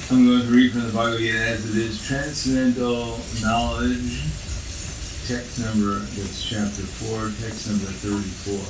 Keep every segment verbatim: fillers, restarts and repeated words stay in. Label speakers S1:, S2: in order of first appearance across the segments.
S1: I'm going to read from the Bhagavad Gita as it is, Transcendental Knowledge, text number, that's chapter four, text number thirty-four.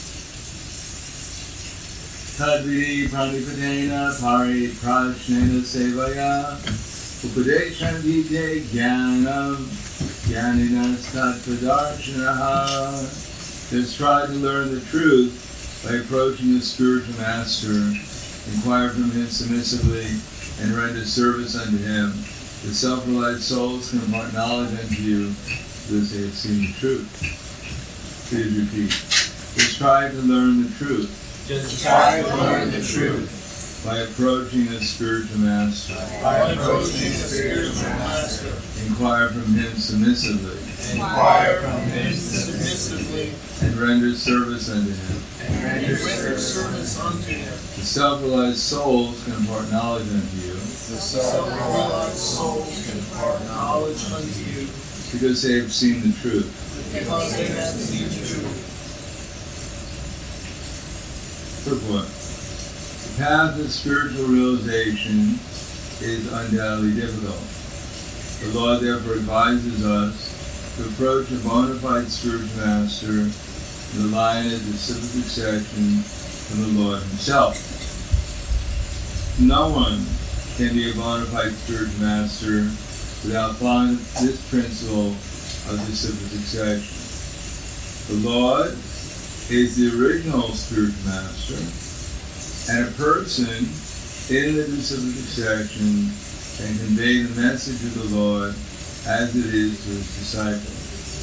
S1: Tadvidi pranipatena pari prashnena sevaya upadeshandite jnanam jnaninas tattvadarshanaha. Just try to learn the truth by approaching the spiritual master, inquire from him submissively, and render service unto him. The self-realized souls can impart knowledge unto you, because they have seen the truth. Please repeat. Just try to learn the truth.
S2: Just try to learn the truth.
S1: By approaching the spiritual master.
S2: By approaching the spiritual master.
S1: Inquire from him submissively.
S2: Inquire from him submissively.
S1: And render service unto him.
S2: And render service unto him.
S1: The self-realized souls can impart knowledge unto you.
S2: The self-realized souls can impart knowledge unto you.
S1: Because they have seen the truth.
S2: Because they have seen the truth.
S1: Purport. The path of spiritual realization is undoubtedly difficult. The Lord therefore advises us to approach a bona fide spiritual master in the line of disciplic succession from the Lord himself. No one can be a bona fide spiritual master without following this principle of disciplic succession. The Lord is the original spiritual master, and a person in the disciplic succession can convey the message of the Lord as it is to his disciples.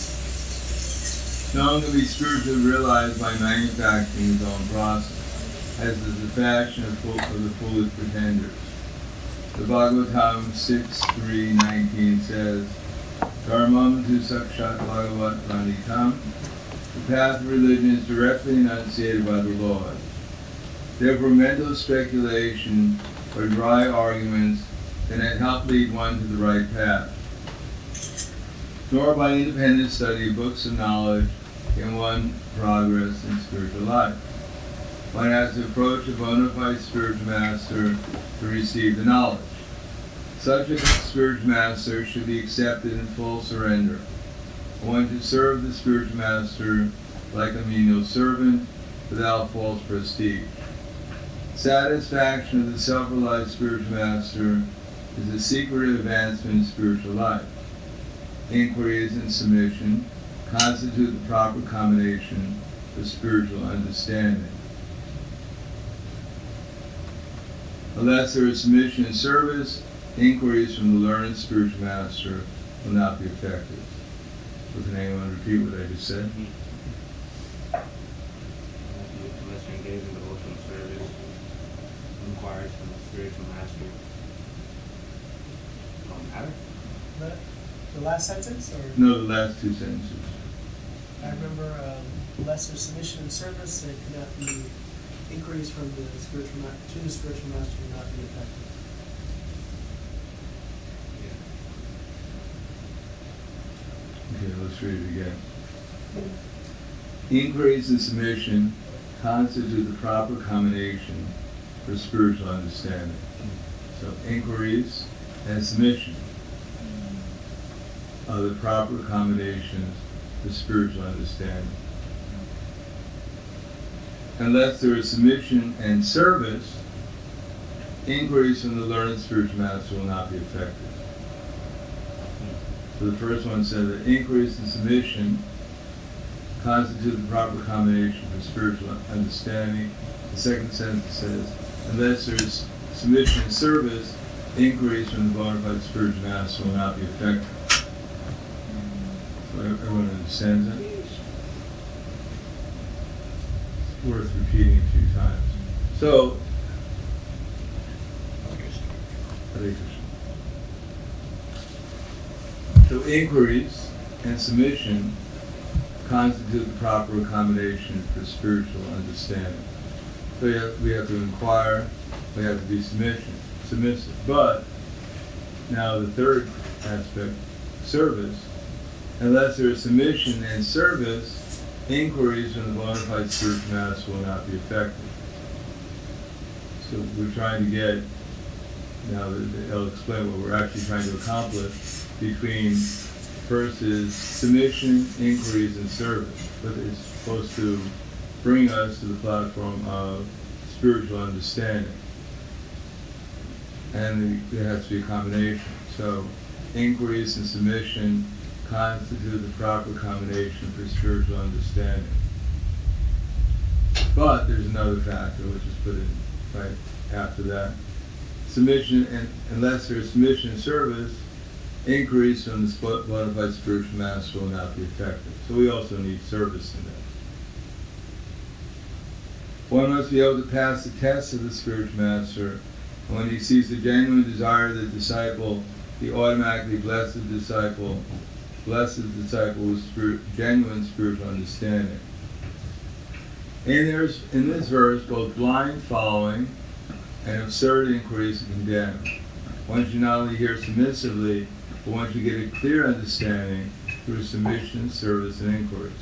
S1: No one can be spiritually realized by manufacturing his own process, as is the fashion of, full, of the foolish pretenders. The Bhagavatam six three nineteen says, Dharmam tu sakshat bhagavat pranidham. The path of religion is directly enunciated by the Lord. Therefore, mental speculation or dry arguments cannot help lead one to the right path. Nor by independent study of books of knowledge can one progress in spiritual life. One has to approach a bona fide spiritual master to receive the knowledge. Such a spiritual master should be accepted in full surrender. One should serve the spiritual master like a menial servant without false prestige. Satisfaction of the self-realized spiritual master is the secret of advancement in spiritual life. Inquiries and submission constitute the proper combination of spiritual understanding. Unless there is submission and service, inquiries from the learned spiritual master will not be effective. So can anyone repeat what I just said?
S3: Unless you're engaged in devotional service, inquiries from the spiritual master. Don't matter.
S4: The, the last sentence, or
S1: No, the last two sentences.
S4: I remember um, lesser submission and service. There cannot be inquiries from the spiritual ma- to the spiritual master will not be effective.
S1: Okay, let's read it again. Inquiries and submission constitute the proper combination for spiritual understanding. So inquiries and submission are the proper combinations for spiritual understanding. Unless there is submission and service, inquiries from the learned spiritual master will not be effective. So the first one said that inquiries and submission constitute the proper combination for spiritual understanding. The second sentence says, unless there is submission and service, inquiries from the bona fide spiritual master will not be effective. So everyone understands it? It's worth repeating a few times. So, Hare Krishna. So inquiries and submission constitute the proper accommodation for spiritual understanding. So we have, we have to inquire, we have to be submission, submissive. But now the third aspect, service. Unless there is submission and service, inquiries from the bona fide spiritual master will not be effective. So we're trying to get now they'll explain what we're actually trying to accomplish between first is submission, inquiries, and service. But it's supposed to bring us to the platform of spiritual understanding. And there has to be a combination. So inquiries and submission constitute the proper combination for spiritual understanding. But there's another factor which is put in right after that. Submission, and unless there's submission and service, inquiries from the bona fide spiritual master will not be effective. So we also need service in that. One must be able to pass the test of the spiritual master. And when he sees the genuine desire of the disciple, he automatically blesses the disciple, blesses the disciple with spirit, genuine spiritual understanding. In, there's, in this verse, both blind following and absurd inquiries are condemned. One should not only hear submissively, but one should get a clear understanding through submission, service, and inquiries.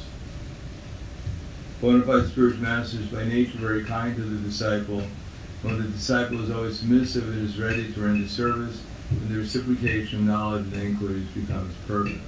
S1: Bona fide spiritual master is by nature very kind to the disciple. When the disciple is always submissive and is ready to render service, then the reciprocation of knowledge and inquiries becomes perfect.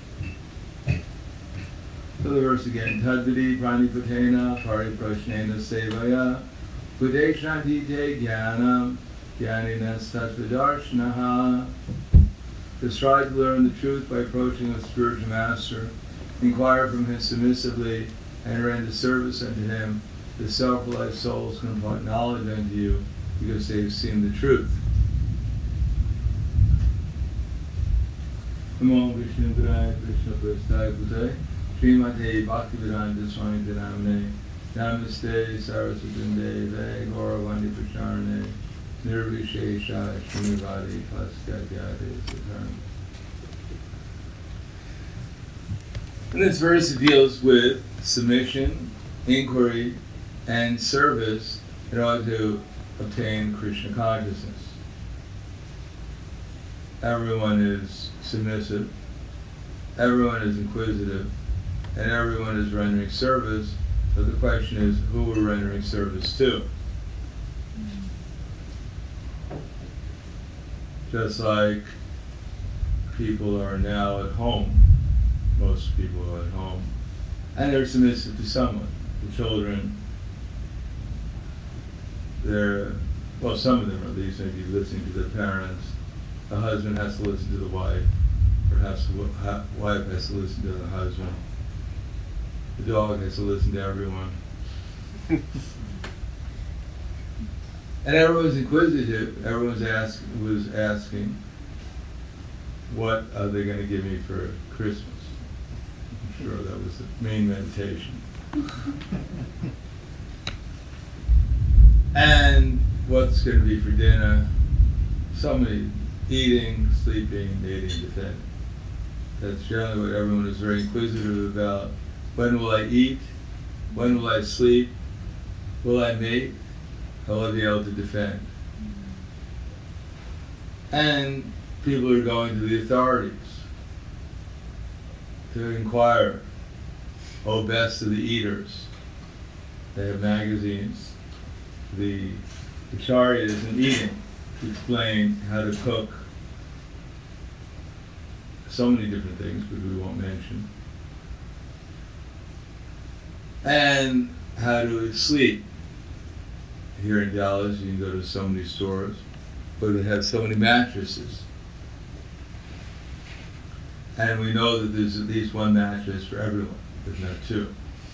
S1: So the verse again, Tadvidi pranipatena pariprashnena sevaya pudeshantite jnanam jnaninas tattvadarshanaha. To strive to learn the truth by approaching a spiritual master, inquire from him submissively, and render service unto him, the self-realized souls can impart knowledge unto you because they have seen the truth. Namo Vishnu Padaya Krishna Prasthaya Bhutaya Srimate Bhaktivedanta Swami Namane Namaste Saraswati Deve Gauravani Pracharane Nirvishesha Srimivadi Paskadyade Satarna. In this verse it deals with submission, inquiry, and service in order to obtain Krishna consciousness. Everyone is submissive, everyone is inquisitive, and everyone is rendering service, but the question is who we're rendering service to. Just like people are now at home, most people are at home, and they're submissive to someone. The children, they're, well, some of them at least may be listening to their parents. The husband has to listen to the wife, perhaps the wife has to listen to the husband. The dog has to listen to everyone. And everyone's inquisitive. Everyone's ask, was asking, what are they going to give me for Christmas? I'm sure that was the main meditation. And what's going to be for dinner? Somebody eating, sleeping, mating, defending. That's generally what everyone is very inquisitive about. When will I eat? When will I sleep? Will I mate? Will I be able to defend? And people are going to the authorities to inquire. Oh, best of the eaters. They have magazines. The Acharya isn't eating to explain how to cook so many different things, which we won't mention. And how to sleep. Here in Dallas, you can go to so many stores, but they have so many mattresses. And we know that there's at least one mattress for everyone, if not two.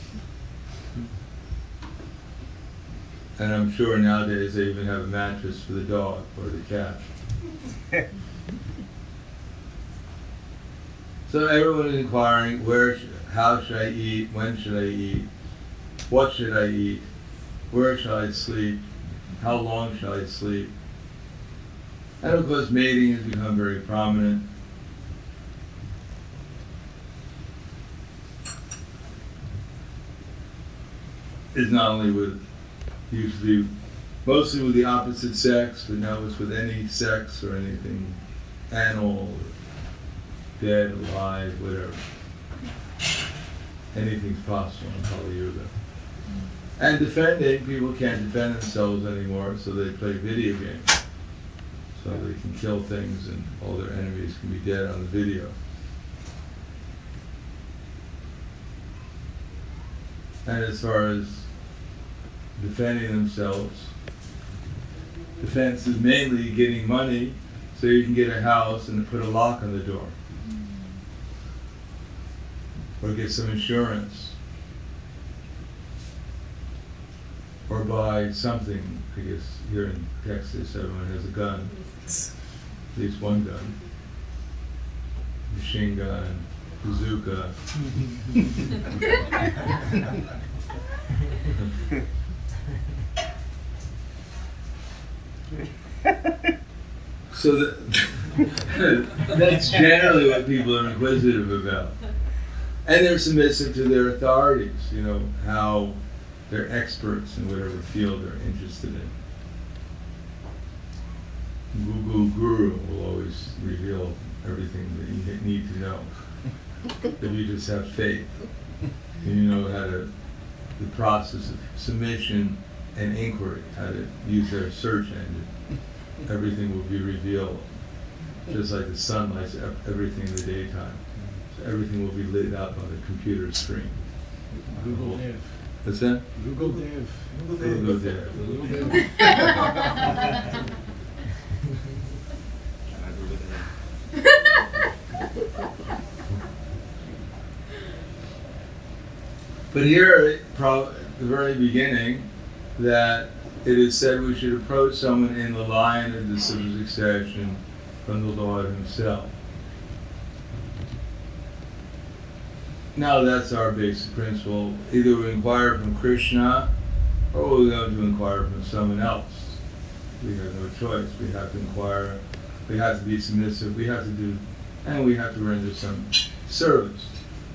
S1: And I'm sure nowadays they even have a mattress for the dog or the cat. So everyone is inquiring, where, should, how should I eat, when should I eat, what should I eat, where shall I sleep, how long shall I sleep? And of course mating has become very prominent. It's not only with, usually, mostly with the opposite sex, but now it's with any sex or anything, animal, or dead, alive, whatever. Anything's possible in Kali Yuga. And defending, people can't defend themselves anymore, so they play video games. so they can kill things and all their enemies can be dead on the video. And as far as defending themselves, defense is mainly getting money so you can get a house and put a lock on the door. Or get some insurance. Or buy something. I guess here in Texas everyone has a gun. At least one gun. Machine gun, bazooka. So that, that's generally what people are inquisitive about. And they're submissive to their authorities, you know, how they're experts in whatever field they're interested in. Google Guru will always reveal everything that you need to know. If you just have faith, and you know how to, the process of submission and inquiry, how to use their search engine, everything will be revealed. Just like the sun lights up everything in the daytime. So everything will be lit up on the computer screen.
S5: Google Dev.
S1: What's that?
S5: Google Dev.
S1: Google Dev.
S5: Google Dev.
S3: Can I Google that?
S1: But here, pro- at the very beginning, that it is said we should approach someone in the line of the succession from the Lord Himself. Now that's our basic principle. Either we inquire from Krishna, or we're going to inquire from someone else. We have no choice. We have to inquire. We have to be submissive. We have to do, and we have to render some service.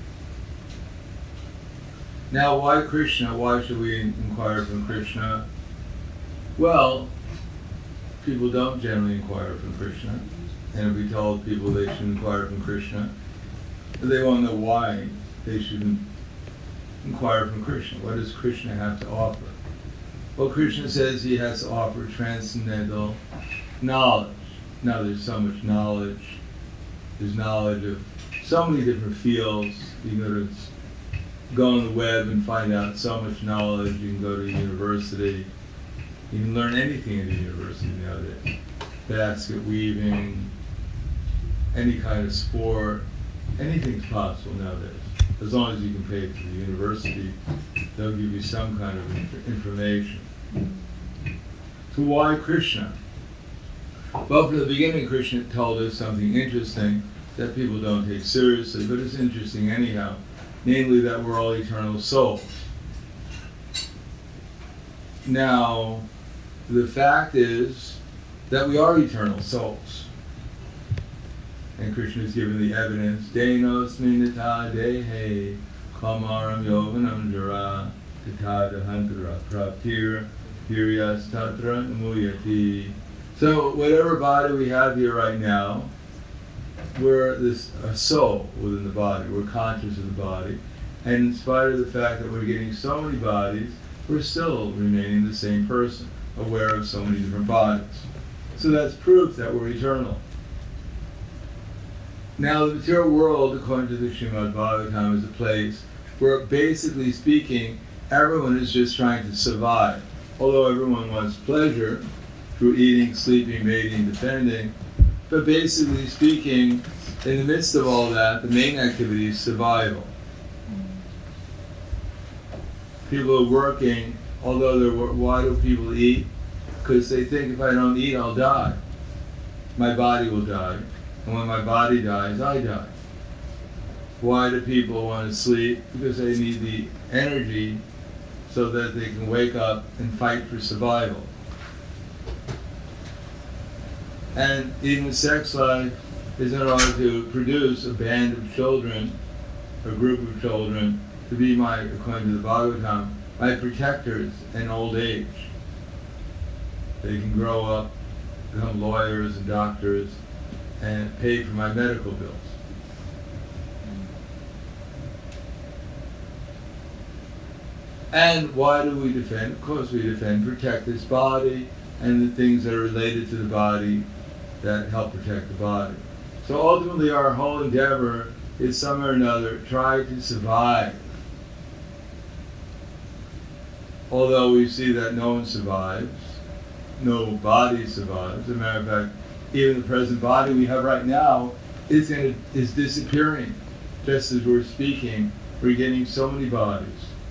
S1: Now, why Krishna? Why should we inquire from Krishna? Well, people don't generally inquire from Krishna, and if we told people they should inquire from Krishna, they won't know why they shouldn't inquire from Krishna. What does Krishna have to offer? Well, Krishna says he has to offer transcendental knowledge. Now, there's so much knowledge. There's knowledge of so many different fields. You can go to go on the web and find out so much knowledge. You can go to a university. You can learn anything at a university nowadays. Basket weaving, any kind of sport, anything's possible nowadays. As long as you can pay for the university, they'll give you some kind of inf- information. So why Krishna? Well, from the beginning, Krishna told us something interesting that people don't take seriously, but it's interesting anyhow. Namely, that we're all eternal souls. Now, the fact is that we are eternal souls. And Krishna has given the evidence, Denos minita dehe kamaram yovanam jara tata dahantara praptir piryas tatra muyati. So whatever body we have here right now, we're this a soul within the body. We're conscious of the body. And in spite of the fact that we're getting so many bodies, we're still remaining the same person, aware of so many different bodies. So that's proof that we're eternal. Now, the material world, according to the Srimad Bhagavatam, is a place where, basically speaking, everyone is just trying to survive. Although everyone wants pleasure through eating, sleeping, mating, defending, but basically speaking, in the midst of all that, the main activity is survival. People are working, although they're, why do people eat? Because they think if I don't eat, I'll die. My body will die. And when my body dies, I die. Why do people want to sleep? Because they need the energy so that they can wake up and fight for survival. And even sex life is in order to produce a band of children, a group of children, to be my, according to the Bhagavatam, my protectors in old age. They can grow up, become lawyers and doctors, and pay for my medical bills. And why do we defend? Of course we defend, protect this body and the things that are related to the body, that help protect the body. So ultimately our whole endeavor is somehow or another try to survive. Although we see that no one survives, no body survives. As a matter of fact, even the present body we have right now is, gonna, is disappearing. Just as we're speaking, we're getting so many bodies.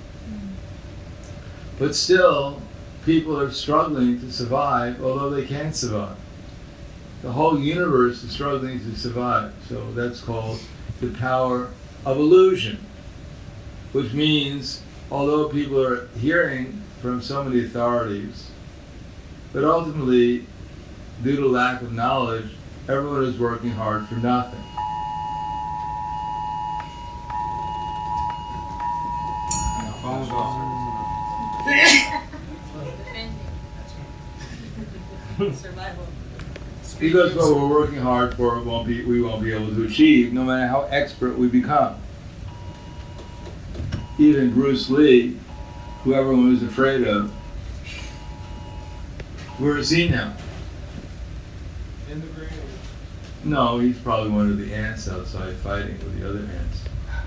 S1: But still, people are struggling to survive, although they can survive. The whole universe is struggling to survive. So that's called the power of illusion. Which means, although people are hearing from so many authorities, but ultimately, due to lack of knowledge, everyone is working hard for nothing.
S3: Phone's off.
S6: Survival.
S1: Because what we're working hard for won't be, we won't be able to achieve, no matter how expert we become. Even Bruce Lee, who everyone was afraid of, where is he now?
S4: In the grave.
S1: No, he's probably one of the ants outside fighting with the other ants.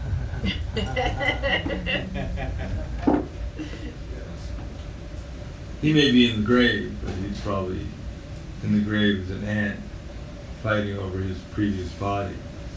S1: He may be in the grave, but he's probably in the grave as an ant fighting over his previous body.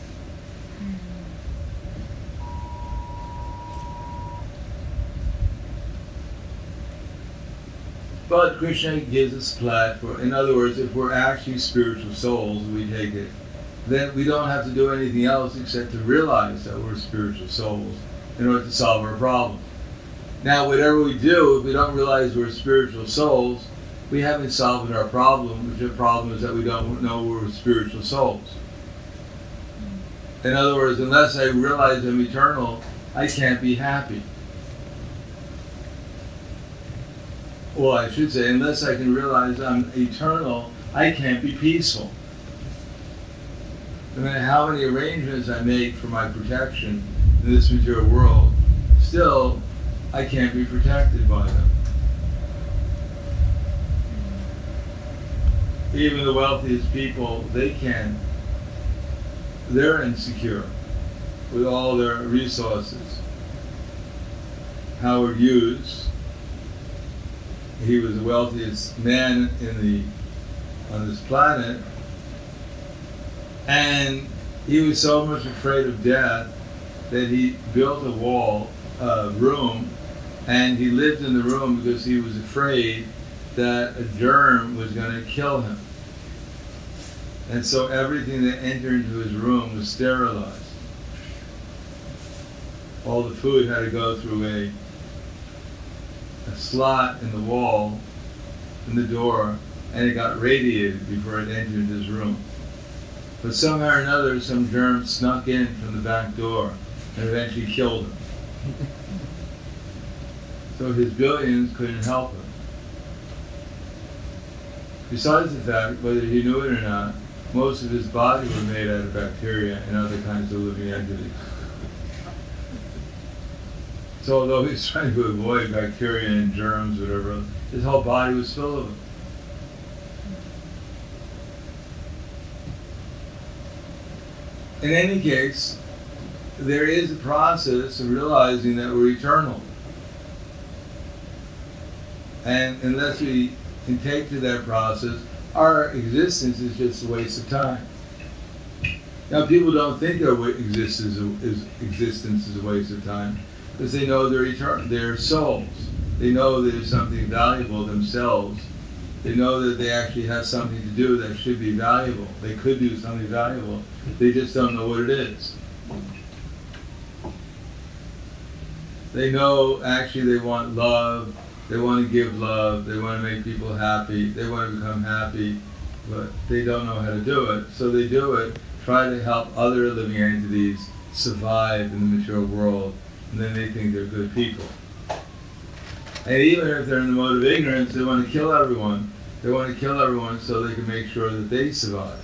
S1: But Krishna gives us a platform. In other words, if we're actually spiritual souls, we take it, then we don't have to do anything else except to realize that we're spiritual souls in order to solve our problem. Now, whatever we do, if we don't realize we're spiritual souls, we haven't solved our problem, which the problem is that we don't know we're spiritual souls. In other words, unless I realize I'm eternal, I can't be happy. Well, I should say, unless I can realize I'm eternal, I can't be peaceful. No matter how many arrangements I make for my protection in this material world, still, I can't be protected by them. Even the wealthiest people, they can. They're insecure with all their resources. Howard Hughes, he was the wealthiest man in the on this planet, and he was so much afraid of death that he built a wall, a room, and he lived in the room because he was afraid that a germ was going to kill him. And so everything that entered into his room was sterilized. All the food had to go through a a slot in the wall, in the door, and it got radiated before it entered his room. But somehow or another, some germ snuck in from the back door and eventually killed him. So his billions couldn't help him. Besides the fact, whether he knew it or not, most of his body was made out of bacteria and other kinds of living entities. So although he's trying to avoid bacteria and germs, whatever, his whole body was full of them. In any case, there is a process of realizing that we're eternal. And unless we can take to that process, our existence is just a waste of time. Now, people don't think our existence is, existence is a waste of time because they know they're eternal, they're souls. They know there's something valuable themselves. They know that they actually have something to do that should be valuable. They could do something valuable. They just don't know what it is. They know actually they want love. They want to give love, they want to make people happy, they want to become happy, but they don't know how to do it. So they do it, try to help other living entities survive in the material world, and then they think they're good people. And even if they're in the mode of ignorance, they want to kill everyone. They want to kill everyone so they can make sure that they survive.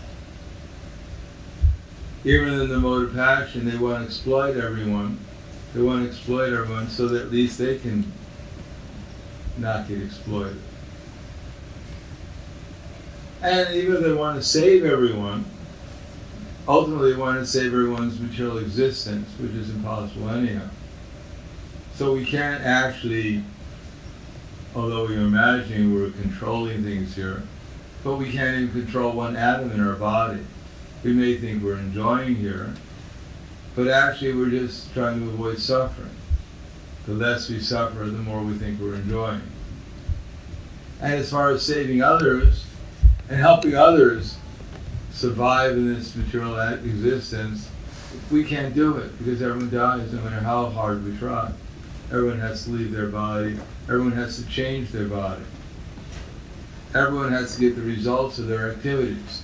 S1: Even in the mode of passion, they want to exploit everyone. They want to exploit everyone so that at least they can not get exploited. And even if they want to save everyone, ultimately they want to save everyone's material existence, which is impossible anyhow. So we can't actually, although we're imagining we're controlling things here, but we can't even control one atom in our body. We may think we're enjoying here, but actually we're just trying to avoid suffering. The less we suffer, the more we think we're enjoying. And as far as saving others and helping others survive in this material existence, we can't do it because everyone dies no matter how hard we try. Everyone has to leave their body. Everyone has to change their body. Everyone has to get the results of their activities.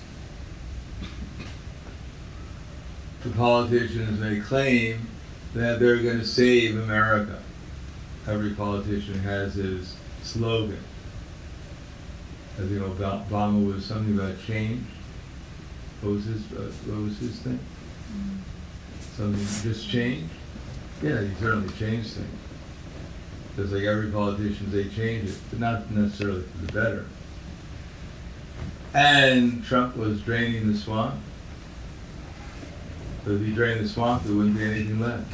S1: The politicians may claim that they're going to save America. Every politician has his slogan. I think Obama was something about change. What was his, uh, what was his thing? Something, just change? Yeah, he certainly changed things. Just like every politician, they change it, but not necessarily for the better. And Trump was draining the swamp. But if he drained the swamp, there wouldn't be anything left.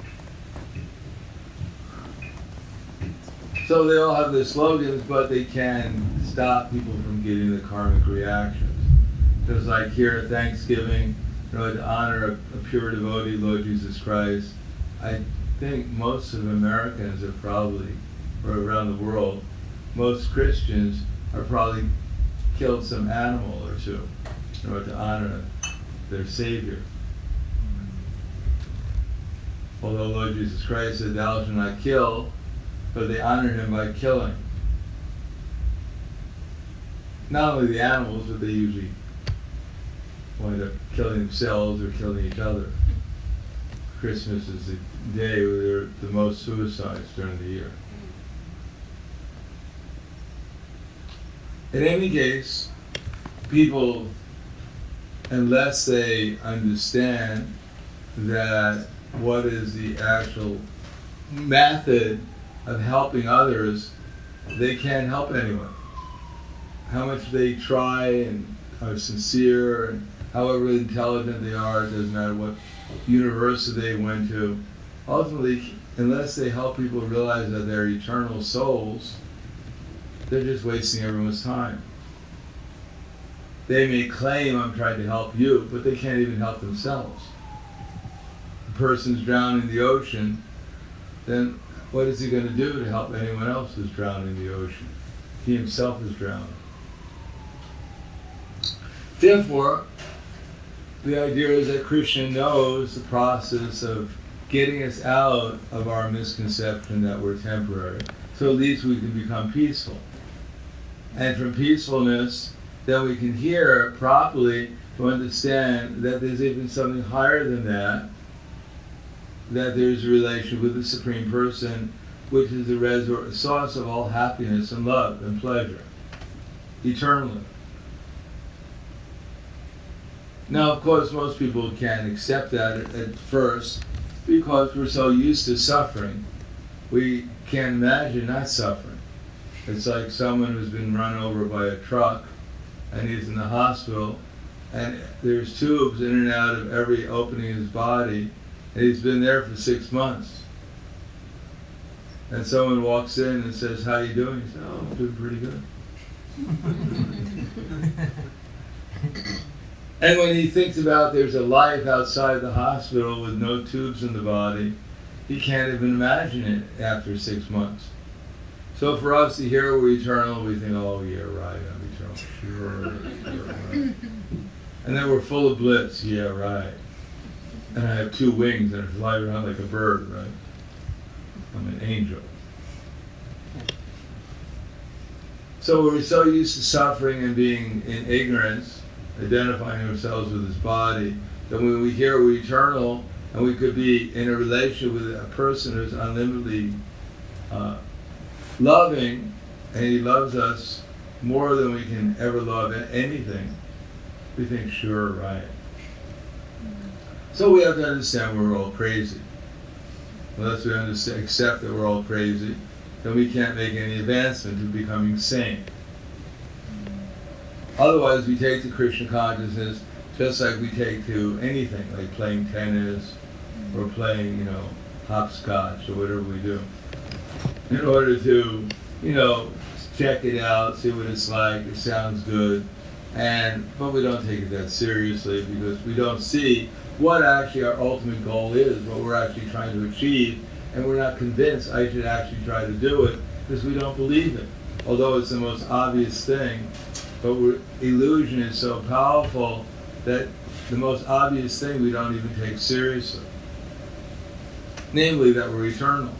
S1: So they all have their slogans, but they can stop people from getting the karmic reactions. Just like here at Thanksgiving, you know, to honor a, a pure devotee, Lord Jesus Christ, I think most of Americans are probably, or around the world, most Christians are probably killed some animal or two in order to honor their Savior. Although Lord Jesus Christ said, "Thou shalt not kill," but they honor him by killing. Not only the animals, but they usually wind up killing themselves or killing each other. Christmas is the day where there are the most suicides during the year. In any case, people, unless they understand that what is the actual method of helping others, they can't help anyone. How much they try and are sincere, and however intelligent they are, it doesn't matter what university they went to, ultimately, unless they help people realize that they're eternal souls, they're just wasting everyone's time. They may claim, "I'm trying to help you," but they can't even help themselves. A person's drowning in the ocean, then what is he going to do to help anyone else who's drowning in the ocean? He himself is drowning. Therefore, the idea is that Krishna knows the process of getting us out of our misconception that we're temporary, so at least we can become peaceful. And from peacefulness, then we can hear properly to understand that there's even something higher than that, that there's a relation with the Supreme Person, which is the resor- source of all happiness and love and pleasure, eternally. Now, of course, most people can't accept that at, at first because we're so used to suffering. We can't imagine not suffering. It's like someone who's been run over by a truck and he's in the hospital and there's tubes in and out of every opening in his body, and he's been there for six months. And someone walks in and says, "How you doing?" He says, "Oh, I'm doing pretty good." And when he thinks about there's a life outside the hospital with no tubes in the body, he can't even imagine it after six months. So for us to hear we're eternal, we think, "Oh yeah, right, I'm eternal, sure, sure, right." And then we're full of bliss, "Yeah, right. And I have two wings and I fly around like a bird, right? I'm an angel." So we're so used to suffering and being in ignorance, identifying ourselves with this body, that when we hear we're eternal and we could be in a relationship with a person who's unlimitedly uh, loving, and he loves us more than we can ever love anything, we think, "Sure, right." So we have to understand we're all crazy. Unless we understand, accept that we're all crazy, then we can't make any advancement to becoming sane. Otherwise, we take to Krishna consciousness just like we take to anything, like playing tennis or playing, you know, hopscotch or whatever we do, in order to, you know, check it out, see what it's like, it sounds good, and but we don't take it that seriously because we don't see what actually our ultimate goal is, what we're actually trying to achieve, and we're not convinced I should actually try to do it because we don't believe it. Although it's the most obvious thing, but we're, illusion is so powerful that the most obvious thing we don't even take seriously. Namely, that we're eternal.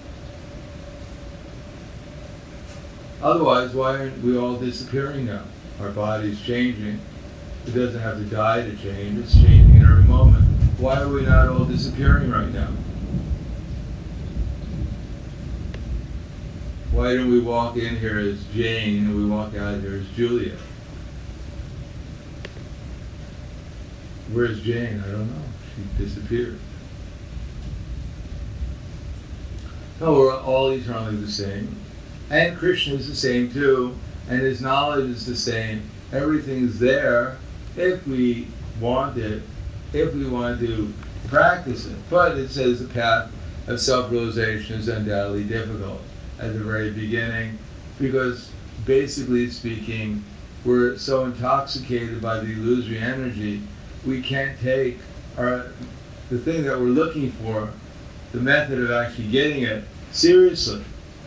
S1: Otherwise, why aren't we all disappearing now? Our body's changing. It doesn't have to die to change. It's changing in every moment. Why are we not all disappearing right now? Why don't we walk in here as Jane and we walk out here as Julia? Where's Jane? I don't know. She disappeared. No, we're all eternally the same. And Krishna is the same too. And his knowledge is the same. Everything's there if we want it, if we want to practice it. But it says the path of self-realization is undoubtedly difficult at the very beginning because, basically speaking, we're so intoxicated by the illusory energy, we can't take our the thing that we're looking for, the method of actually getting it, seriously.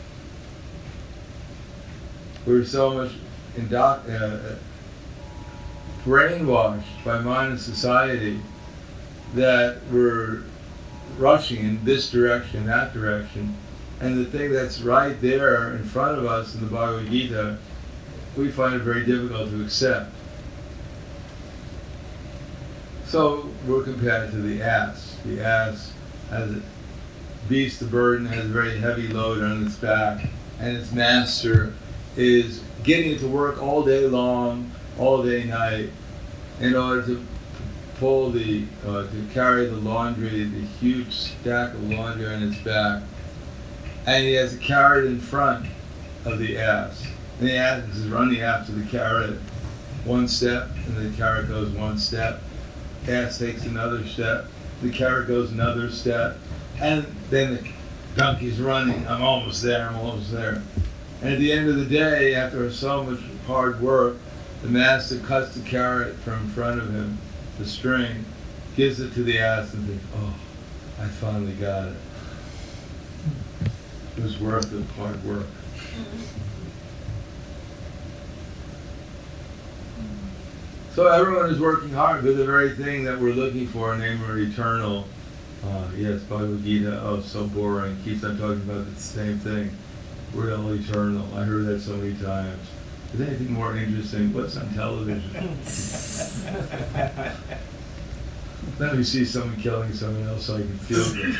S1: We're so much indo- uh, brainwashed by modern society that we're rushing in this direction, that direction, and the thing that's right there in front of us in the Bhagavad Gita, we find it very difficult to accept. So we're compared to the ass. The ass has a beast of burden, has a very heavy load on its back, and its master is getting it to work all day long, all day night, in order to pull the, uh, to carry the laundry, the huge stack of laundry on its back. And he has a carrot in front of the ass. And the ass is running after the carrot one step, and the carrot goes one step. The ass takes another step, the carrot goes another step, and then the donkey's running, I'm almost there, I'm almost there. And at the end of the day, after so much hard work, the master cuts the carrot from in front of him, the string, gives it to the ass and thinks, oh, I finally got it. It was worth the hard work. So everyone is working hard for the very thing that we're looking for, namely eternal. Uh, yes, Bhagavad Gita, oh, so boring, keeps on talking about the same thing. We're all eternal. I heard that so many times. Is there anything more interesting? What's on television? Let me see someone killing someone else so I can feel good.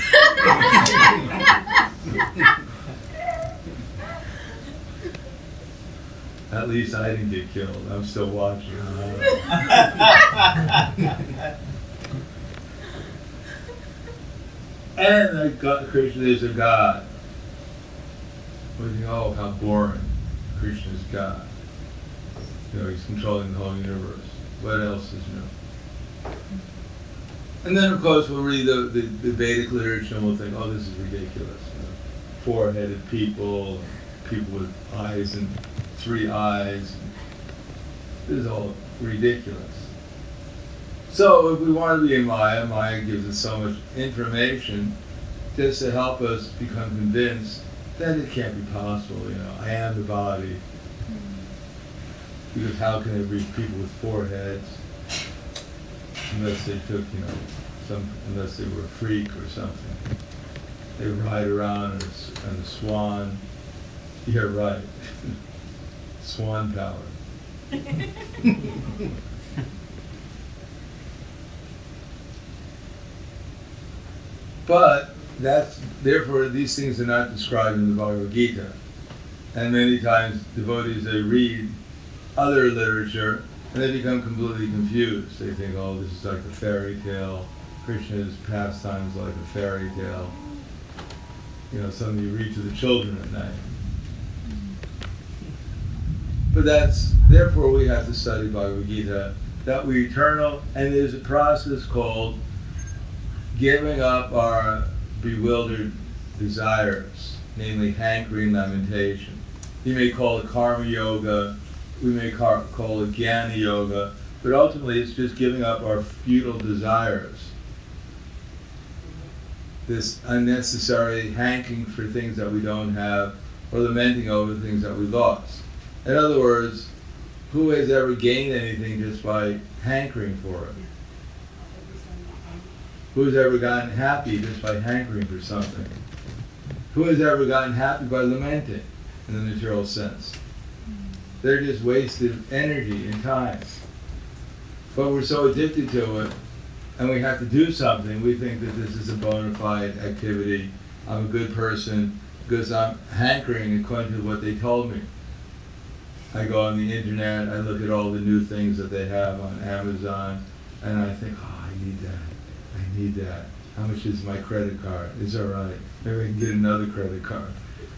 S1: At least I didn't get killed. I'm still watching. And I got Krishna is a god. We think, oh, how boring. Krishna is God. You know, he's controlling the whole universe. What else is new? And then, of course, we'll read the, the, the Vedic literature and we'll think, oh, this is ridiculous. You know, four-headed people, people with eyes and three eyes. This is all ridiculous. So if we want to be in Maya, Maya gives us so much information just to help us become convinced that it can't be possible, you know, I am the body. Because how can there be people with four heads unless they took, you know, some, unless they were a freak or something. They ride around on a, on a swan. You're right. Swan power. But that's, therefore, these things are not described in the Bhagavad Gita. And many times devotees, they read other literature and they become completely confused. They think, oh, this is like a fairy tale. Krishna's pastimes like a fairy tale. You know, something you read to the children at night. But that's, therefore we have to study Bhagavad Gita, that we're eternal, and there's a process called giving up our bewildered desires, namely hankering, lamentation. You may call it karma yoga, we may call, call it jnana yoga, but ultimately it's just giving up our futile desires. This unnecessary hanking for things that we don't have, or lamenting over things that we lost. In other words, who has ever gained anything just by hankering for it? Who has ever gotten happy just by hankering for something? Who has ever gotten happy by lamenting in the material sense? They're just wasted energy and time. But we're so addicted to it, and we have to do something. We think that this is a bona fide activity. I'm a good person because I'm hankering according to what they told me. I go on the internet, I look at all the new things that they have on Amazon, and I think, oh, I need that. I need that. How much is my credit card? It's all right. Maybe I can get another credit card.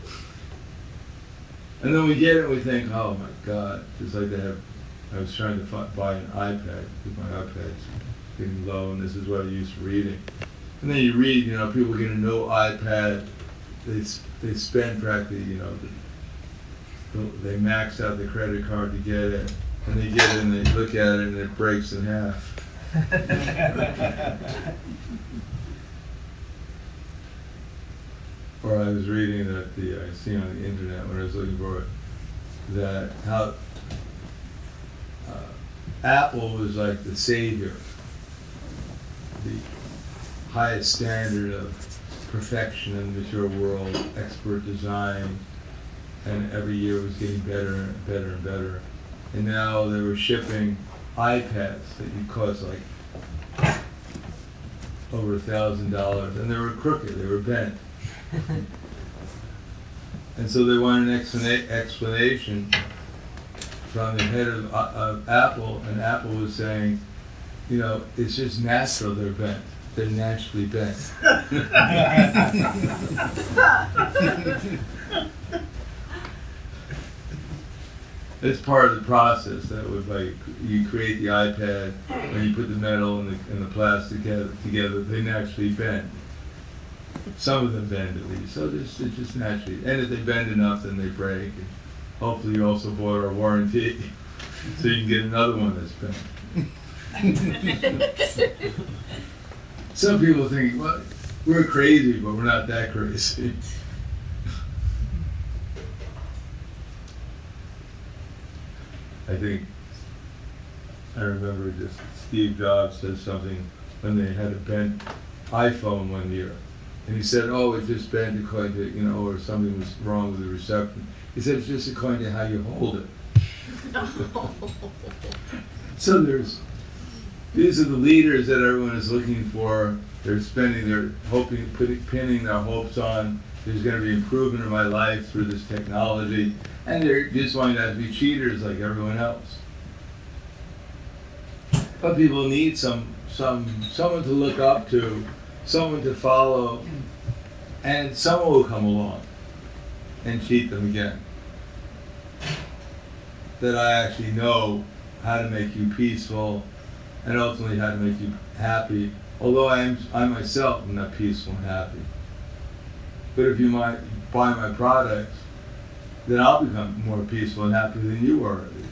S1: And then we get it and we think, oh my God, just like they have, I was trying to fi- buy an iPad, because my iPad's getting low and this is what I use for reading. And then you read, you know, people get a new iPad, they they spend practically, you know, the, they max out the credit card to get it, and they get it and they look at it and it breaks in half. Or I was reading that the, I seen on the internet when I was looking for it, that how uh, Apple was like the savior, the highest standard of perfection in the material world, expert design, and every year was getting better and better and better. And now they were shipping iPads that you cost like over a thousand dollars, and they were crooked, they were bent. And so they wanted an explana- explanation from the head of, uh, of Apple, and Apple was saying, you know, it's just natural they're bent. They're naturally bent. It's part of the process that would, like, you create the iPad, and you put the metal and the, and the plastic together, together, they naturally bend. Some of them bend at least, so it's just, just naturally. And if they bend enough, then they break. And hopefully you also bought our warranty, so you can get another one that's bent. Some people think, well, we're crazy, but we're not that crazy. I think, I remember just Steve Jobs said something when they had a bent iPhone one year. And he said, oh, it's just bent according to, you know, or something was wrong with the reception. He said, it's just according to how you hold it. So there's, these are the leaders that everyone is looking for. They're spending their, hoping, putting, pinning their hopes on. There's going to be improvement in my life through this technology. And they're just wanting to be cheaters like everyone else. But people need some, some, someone to look up to, someone to follow, and someone will come along and cheat them again. That I actually know how to make you peaceful and ultimately how to make you happy, although I am I myself am not peaceful and happy. But if you might buy my products, then I'll become more peaceful and happy than you are, at least.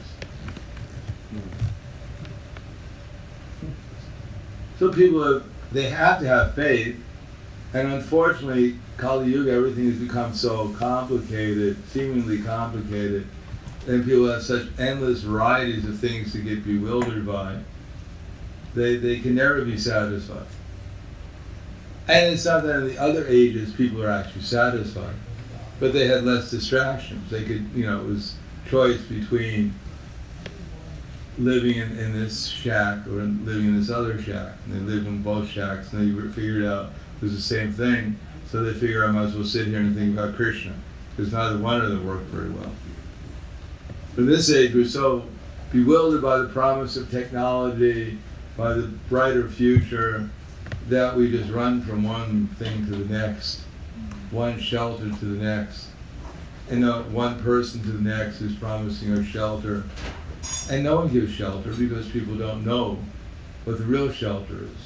S1: So people have, they have to have faith, and unfortunately, Kali Yuga, everything has become so complicated, seemingly complicated, and people have such endless varieties of things to get bewildered by. They they can never be satisfied. And it's not that in the other ages people are actually satisfied, but they had less distractions. They could, you know, it was choice between living in, in this shack or in, living in this other shack. And they lived in both shacks, and they figured out it was the same thing. So they figured I might as well sit here and think about Krishna, because neither one of them worked very well. But in this age, we're so bewildered by the promise of technology, by the brighter future, that we just run from one thing to the next, one shelter to the next. and uh, one person to the next who's promising her shelter. And no one gives shelter because people don't know what the real shelter is.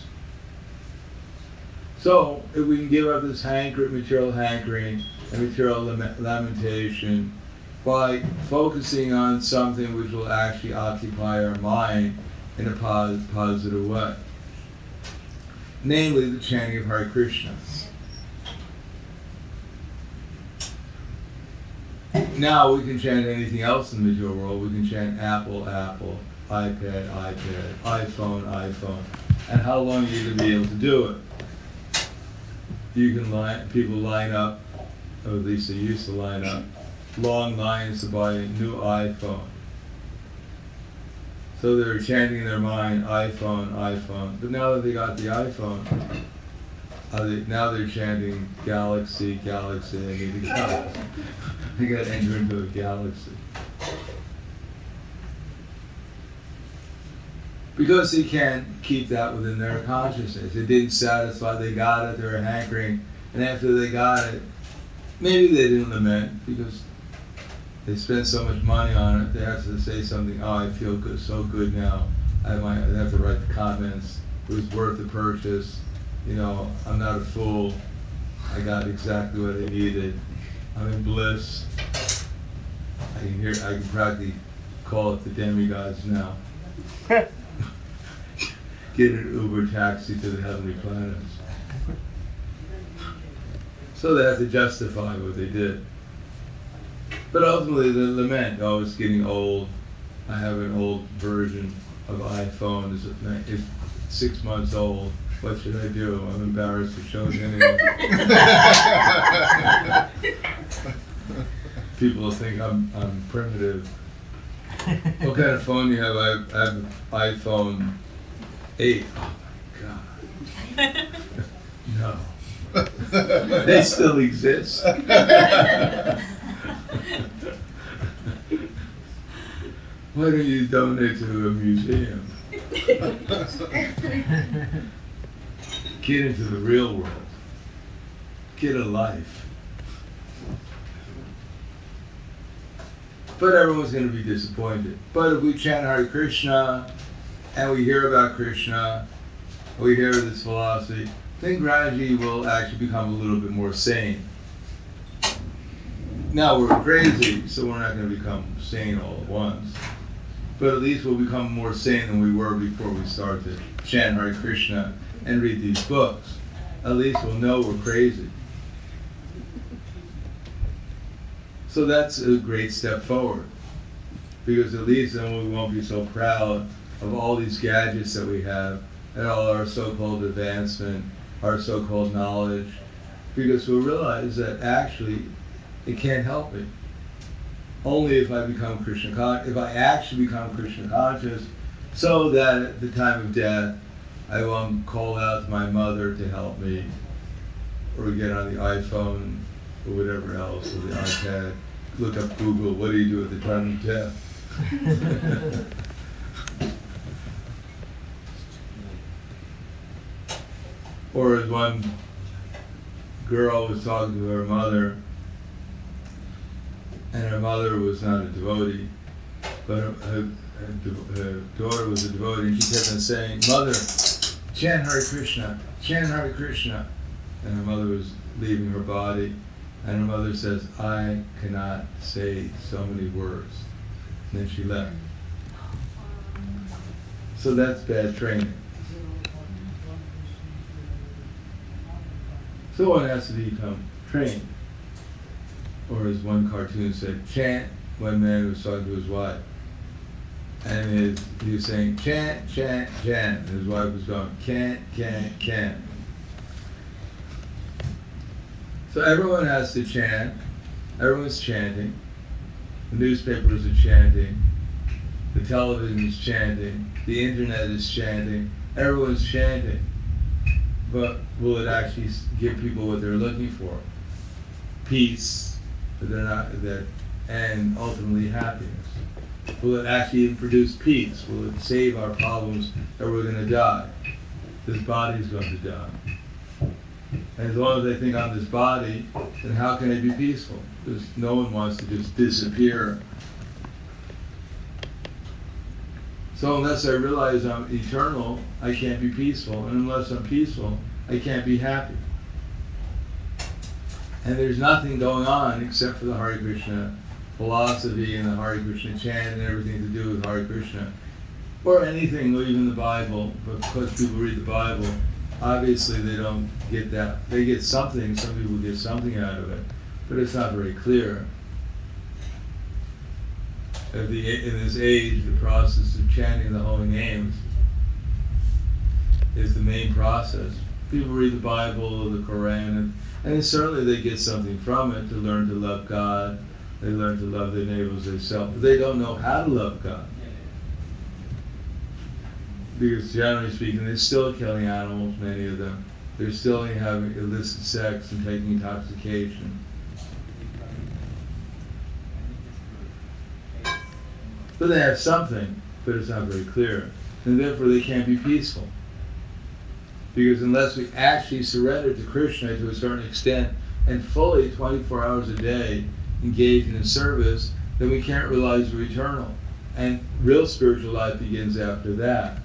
S1: So, if we can give up this hanker, material hankering and material lam- lamentation by focusing on something which will actually occupy our mind in a pos- positive way, namely the chanting of Hare Krishna. Now we can chant anything else in the material world. We can chant Apple, Apple, iPad, iPad, iPhone, iPhone. And how long are you going to be able to do it? You can line, people line up, or at least they used to line up, long lines to buy a new iPhone. So they're chanting in their mind, iPhone, iPhone. But now that they got the iPhone, uh, they, now they're chanting Galaxy, Galaxy, I need a Galaxy. They got to enter into a galaxy. Because they can't keep that within their consciousness. It didn't satisfy, they got it, they were hankering, and after they got it, maybe they didn't lament because they spent so much money on it, they have to say something, oh, I feel good, so good now. I might I have to write the comments, it was worth the purchase, you know, I'm not a fool, I got exactly what I needed, I'm in bliss. I can hear, I can practically call it the demigods now. Get an Uber taxi to the heavenly planets. So they have to justify what they did. But ultimately the lament, oh, it's getting old. I have an old version of iPhone. It's, it's six months old. What should I do? I'm embarrassed to show it to anyone. People will think I'm, I'm primitive. What kind of phone do you have? I, I have iPhone eight. Oh my God. No. They still exist. Why don't you donate to a museum? Get into the real world. Get a life. But everyone's going to be disappointed. But if we chant Hare Krishna, and we hear about Krishna, we hear this philosophy, then gradually we'll actually become a little bit more sane. Now we're crazy, so we're not going to become sane all at once. But at least we'll become more sane than we were before we started to chant Hare Krishna and read these books. At least we'll know we're crazy. So that's a great step forward. Because at least then we won't be so proud of all these gadgets that we have and all our so-called advancement, our so-called knowledge. Because we'll realize that actually it can't help me. Only if I become Krishna conscious, if I actually become Krishna conscious, so that at the time of death, I won't call out to my mother to help me, or get on the iPhone, or whatever else, or the iPad, look up Google, what do you do at the time of death? Or as one girl was talking to her mother, and her mother was not a devotee, but her, her, her, her daughter was a devotee, and she kept on saying, "Mother, chant Hare Krishna, chant Hare Krishna." And her mother was leaving her body, and her mother says, "I cannot say so many words." And then she left. So that's bad training. So one has to become trained. Or as one cartoon said, chant, one man was talking to his wife. And his, he was saying, chant, chant, chant. And his wife was going, can't, can't, can't. So everyone has to chant. Everyone's chanting. The newspapers are chanting. The television is chanting. The internet is chanting. Everyone's chanting. But will it actually give people what they're looking for? Peace. That they're not, that, and ultimately happiness. Will it actually even produce peace? Will it save our problems, or we're going to die? This body's going to die. And as long as I think I'm this body, then how can I be peaceful? Because no one wants to just disappear. So unless I realize I'm eternal, I can't be peaceful. And unless I'm peaceful, I can't be happy. And there's nothing going on except for the Hare Krishna philosophy and the Hare Krishna chant and everything to do with Hare Krishna. Or anything, or even the Bible. But because people read the Bible, obviously they don't get that. They get something, some people get something out of it, but it's not very clear. If the, in this age, the process of chanting the holy names is the main process. People read the Bible, the Quran, and, and certainly they get something from it, to learn to love God. They learn to love their neighbors themselves, but they don't know how to love God. Because generally speaking, they're still killing animals, many of them. They're still having illicit sex and taking intoxication. But they have something, but it's not very clear. And therefore they can't be peaceful. Because unless we actually surrender to Krishna to a certain extent and fully twenty-four hours a day engage in service, then we can't realize we're eternal. And real spiritual life begins after that.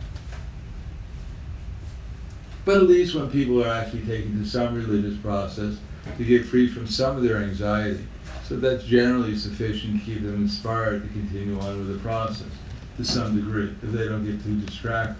S1: But at least when people are actually taken to some religious process to get free from some of their anxiety. So that's generally sufficient to keep them inspired to continue on with the process to some degree, if they don't get too distracted.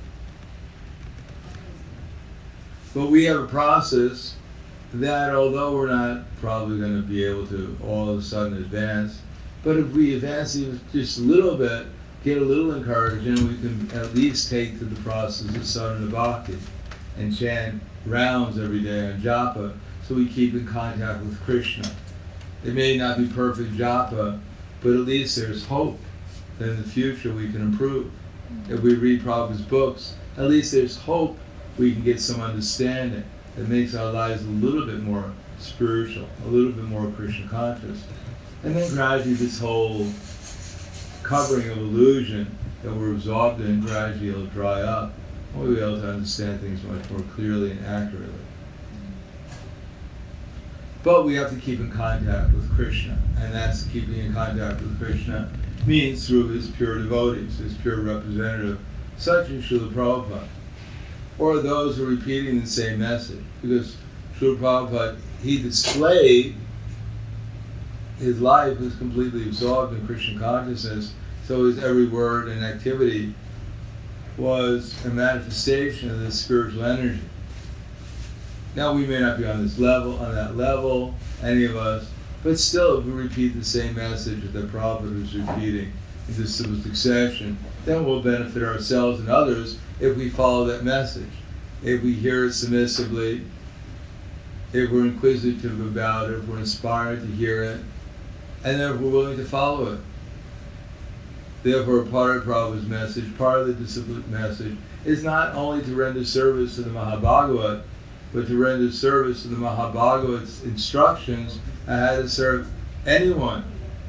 S1: But we have a process that, although we're not probably going to be able to all of a sudden advance, but if we advance even just a little bit, get a little encouragement, we can at least take to the process of sadhana bhakti and chant rounds every day on japa, so we keep in contact with Krishna. It may not be perfect japa, but at least there's hope that in the future we can improve. If we read Prabhupada's books, at least there's hope we can get some understanding that makes our lives a little bit more spiritual, a little bit more Krishna conscious. And then gradually this whole covering of illusion that we're absorbed in gradually will dry up. We'll be able to understand things much more clearly and accurately. But we have to keep in contact with Krishna, and that's keeping in contact with Krishna means through his pure devotees, his pure representative, such as Srila Prabhupada, or those who are repeating the same message. Because Srila Prabhupada, he displayed his life was completely absorbed in Krishna consciousness, so his every word and activity was a manifestation of this spiritual energy. Now we may not be on this level, on that level, any of us, but still if we repeat the same message that the Prabhupada was repeating in this succession, then we'll benefit ourselves and others if we follow that message. If we hear it submissively, if we're inquisitive about it, if we're inspired to hear it, and if we're willing to follow it. Therefore, part of Prabhupada's message, part of the discipline message, is not only to render service to the Mahabhagavat, but to render service to the Mahabhagavat's instructions on how to serve anyone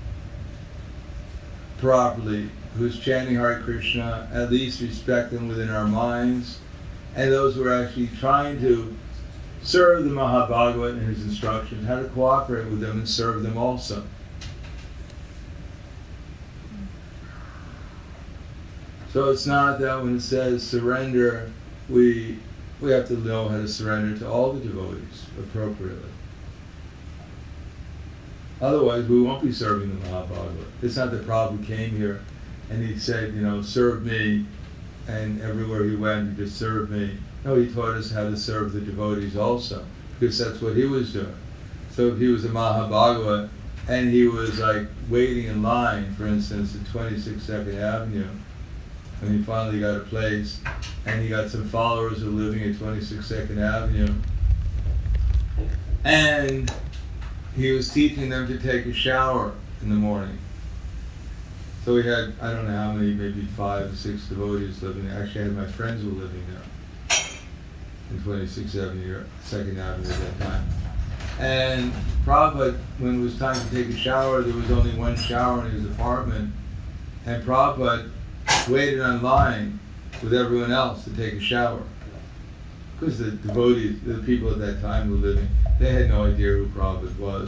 S1: properly who is chanting Hare Krishna, at least respect them within our minds, and those who are actually trying to serve the Mahabhagavat and his instructions, how to cooperate with them and serve them also. So it's not that when it says surrender, we we have to know how to surrender to all the devotees appropriately. Otherwise, we won't be serving the Mahabhagavat. It's not that Prabhupada came here and he said, you know, serve me, and everywhere he went, he just served me. No, he taught us how to serve the devotees also, because that's what he was doing. So if he was a Mahabhagavat and he was like waiting in line, for instance, at twenty-six Second Avenue, and he finally got a place, and he got some followers who were living at twenty-six Second Avenue, and he was teaching them to take a shower in the morning. So we had, I don't know how many, maybe five or six devotees living there. Actually, I had my friends who were living there in twenty-sixth Avenue, Second Avenue at that time. And Prabhupada, when it was time to take a shower, there was only one shower in his apartment, and Prabhupada waited on line with everyone else to take a shower. because the devotees, the people at that time were living, they had no idea who Prabhupada was.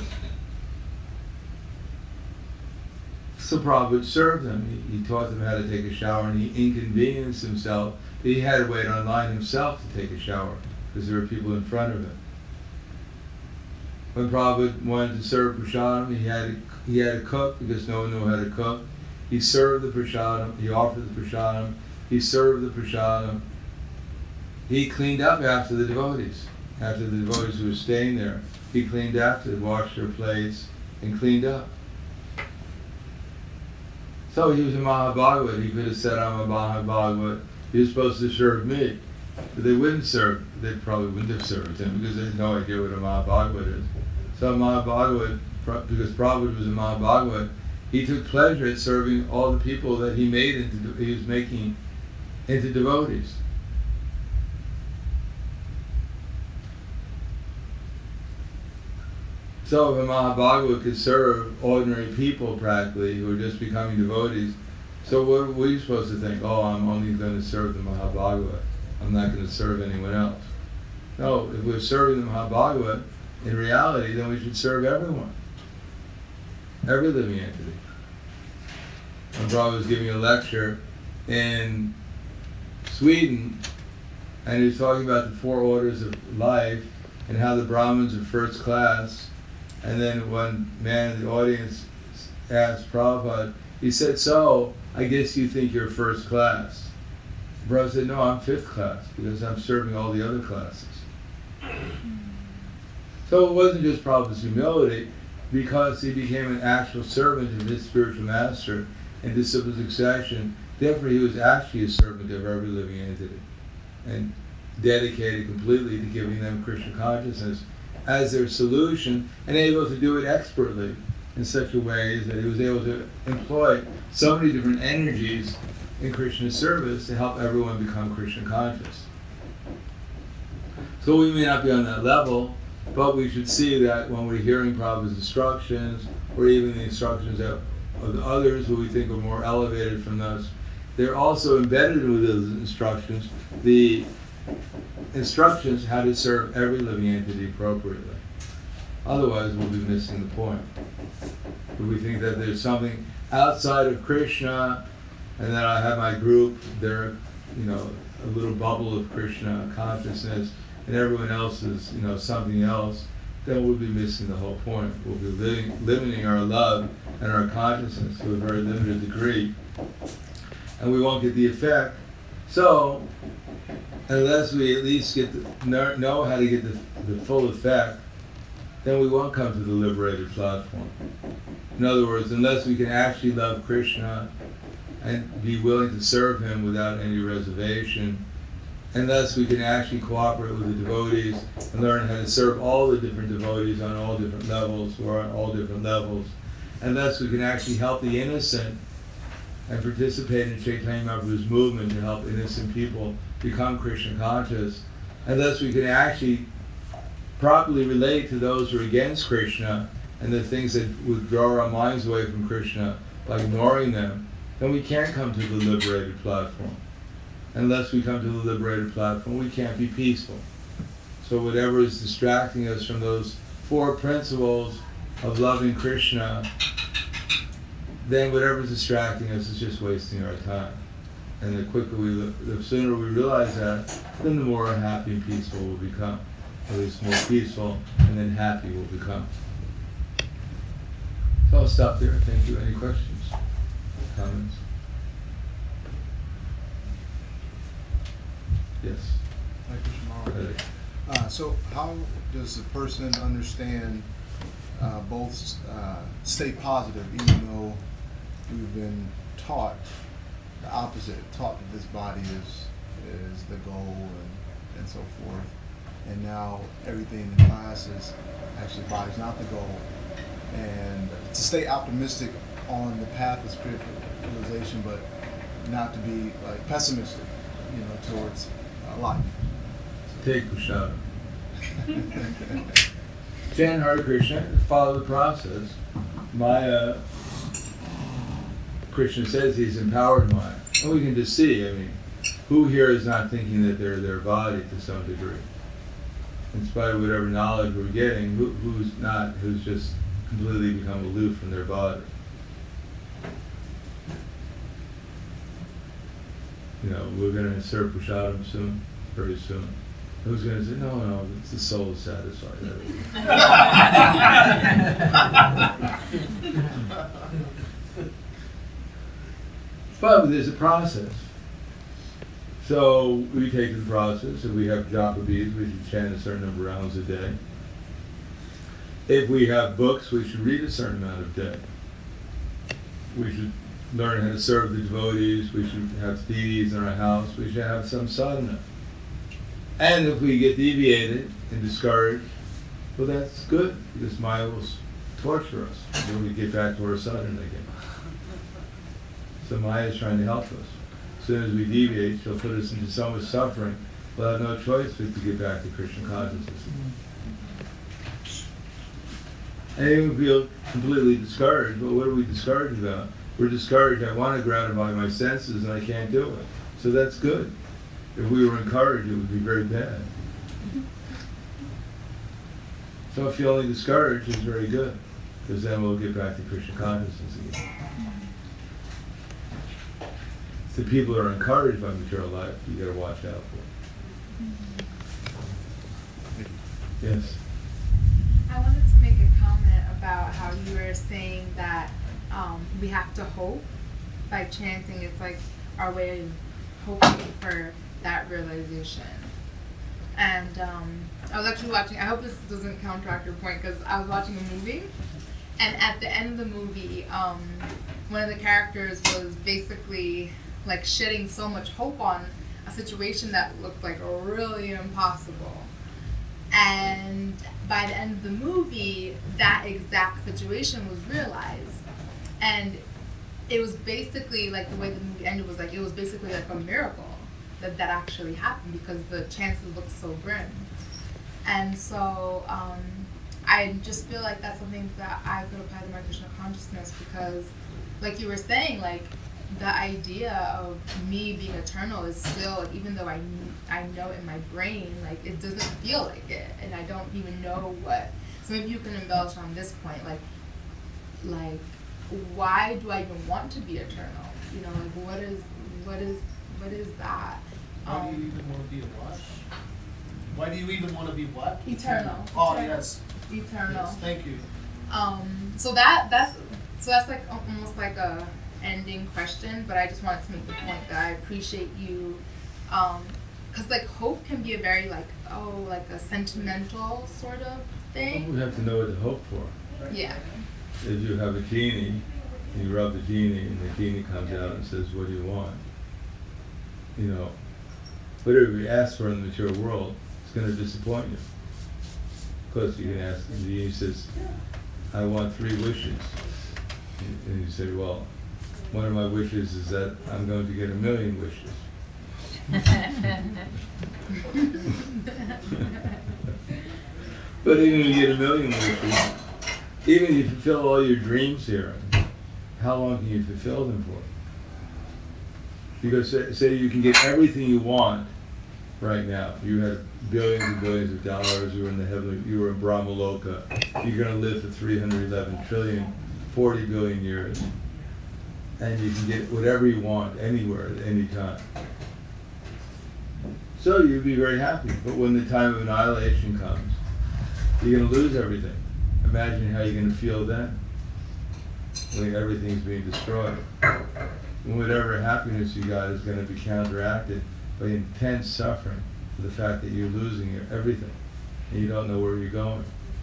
S1: So Prabhupada served them. He, he taught them how to take a shower, and he inconvenienced himself. He had to wait online himself to take a shower because there were people in front of him. When Prabhupada wanted to serve prasadam, he had to, he had to cook because no one knew how to cook. He served the prasadam. He offered the prasadam. He served the prasadam. He cleaned up after the devotees. After the devotees who were staying there, he cleaned after, washed their plates, and cleaned up. So he was a Mahabhagavat. He could have said, I'm a Mahabhagavat. You're supposed to serve me. But they wouldn't serve, they probably wouldn't have served him because they had no idea what a Mahabhagavat is. So Mahabhagavat, because Prabhupada was a Mahabhagavat, he took pleasure at serving all the people that he made into, he was making into devotees. So if a Mahabhagavat could serve ordinary people practically who are just becoming devotees, so what were you supposed to think? Oh, I'm only going to serve the Mahabhagavat. I'm not going to serve anyone else. No, if we're serving the Mahabhagavat, in reality, then we should serve everyone. Every living entity. When Prabhupada was giving a lecture in Sweden, and he was talking about the four orders of life and how the Brahmins are first class. And then one man in the audience asked Prabhupada, he said, so, I guess you think you're first class. Prabhupada said, no, I'm fifth class, because I'm serving all the other classes. So it wasn't just Prabhupada's humility, because he became an actual servant of his spiritual master in disciple succession, therefore he was actually a servant of every living entity, and dedicated completely to giving them Krishna consciousness as their solution, and able to do it expertly in such a way that he was able to employ so many different energies in Krishna's service to help everyone become Krishna conscious. So we may not be on that level, but we should see that when we're hearing Prabhupada's instructions, or even the instructions of, of the others who we think are more elevated from us, they're also embedded with those instructions, the instructions how to serve every living entity appropriately. Otherwise, we'll be missing the point. If we think that there's something outside of Krishna, and that I have my group, they're, you know, a little bubble of Krishna consciousness, and everyone else is, you know, something else, then we'll be missing the whole point. We'll be living, limiting our love and our consciousness to a very limited degree, and we won't get the effect. So, unless we at least get the, know how to get the, the full effect, then we won't come to the liberated platform. In other words, unless we can actually love Krishna and be willing to serve him without any reservation, unless we can actually cooperate with the devotees and learn how to serve all the different devotees on all different levels, or on all different levels, unless we can actually help the innocent and participate in Chaitanya Mahaprabhu's movement to help innocent people become Krishna conscious, unless we can actually properly relate to those who are against Krishna and the things that would draw our minds away from Krishna by ignoring them, then we can't come to the liberated platform. Unless we come to the liberated platform, we can't be peaceful. So whatever is distracting us from those four principles of loving Krishna, then whatever is distracting us is just wasting our time. And the quicker we, the sooner we realize that, then the more happy and peaceful we'll become. At least more peaceful, and then happy we'll become. So I'll stop there. Thank you. Any questions? Comments? Yes.
S6: Hi, Krishna Maharaj. Uh, so how does a person understand uh, both uh, stay positive, even though we've been taught the opposite, taught that this body is is the goal and, and so forth, and now everything in the class is actually body's not the goal, and to stay optimistic on the path of spiritualization, but not to be like pessimistic, you know, towards uh, life.
S1: Take Prashad. Chant Hare Krishna, follow the process. Maya, Krishna says he's empowered Maya. And we can just see, I mean, Who here is not thinking that they're their body to some degree? In spite of whatever knowledge we're getting, who, who's not, who's just completely become aloof from their body? You know, we're going to insert Pushadam soon, very soon. Who's going to say, no, no, it's the soul is satisfied. But there's a process. So we take the process, if we have japa beads, we should chant a certain number of rounds a day. If we have books, we should read a certain amount of day. We should learn how to serve the devotees, we should have deities in our house, we should have some sadhana. And if we get deviated and discouraged, well, that's good, because Maya will torture us when we get back to our sadhana again. So Maya is trying to help us. As soon as we deviate, she'll put us into so much suffering, we'll have no choice but to get back to Krishna consciousness. And even if we feel completely discouraged, well, what are we discouraged about? We're discouraged, I want to gratify my senses and I can't do it. So that's good. If we were encouraged, it would be very bad. So if you're only discouraged, it's very good, because then we'll get back to Krishna consciousness again. So people who are encouraged by material life, you got to watch out for. Yes?
S7: I wanted to make a comment about how you were saying that um, we have to hope by chanting. It's like our way of hoping for that realization. And um, I was actually watching, I hope this doesn't counteract your point, because I was watching a movie, and at the end of the movie, um, one of the characters was basically like shedding so much hope on a situation that looked like really impossible. And by the end of the movie, that exact situation was realized. And it was basically like the way the movie ended was like, it was basically like a miracle that that actually happened, because the chances looked so grim. And so um, I just feel like that's something that I could apply to my Krishna consciousness, because like you were saying, like the idea of me being eternal is still, like, even though I, I know in my brain, like it doesn't feel like it, and I don't even know what. So maybe you can embellish on this point, like, like why do I even want to be eternal? You know, like what is, what is, what is that?
S4: Why do you
S7: Um,
S4: even want to be what? Why do you even want to be what?
S7: Eternal.
S4: Oh,
S7: Eternal.
S4: yes.
S7: Eternal.
S4: Yes, thank you.
S7: Um, so that that's so that's like almost like a ending question, but I just wanted to make the point that I appreciate you, um, because like hope can be a very like oh like a sentimental sort of thing.
S1: We have to know what to hope for.
S7: Yeah.
S1: If you have a genie, and you rub the genie, and the genie comes out and says, what do you want? You know, whatever you ask for in the material world, it's going to disappoint you. Of course, you can ask, and the genie says, I want three wishes. And you say, well, one of my wishes is that I'm going to get a million wishes. But even if you get a million wishes, even if you fulfill all your dreams here, how long can you fulfill them for? Because say, say you can get everything you want right now. You had billions and billions of dollars, you were in the heavenly, you were in Brahmaloka, you're going to live for three hundred eleven trillion, forty billion years, and you can get whatever you want anywhere at any time. So you'd be very happy, but when the time of annihilation comes, you're going to lose everything. Imagine how you're going to feel then, when everything's being destroyed. And whatever happiness you got is going to be counteracted by intense suffering for the fact that you're losing your everything, and you don't know where you're going.